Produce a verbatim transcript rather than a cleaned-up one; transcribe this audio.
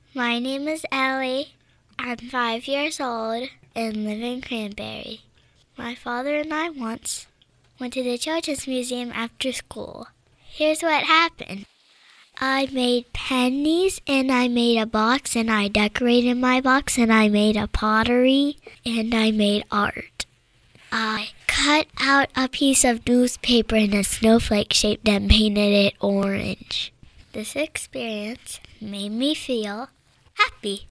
My name is Ellie. I'm five years old and live in Cranberry. My father and I once went to the Children's Museum after school. Here's what happened. I made pennies and I made a box and I decorated my box and I made a pottery and I made art. I cut out a piece of newspaper in a snowflake shape and painted it orange. This experience made me feel happy.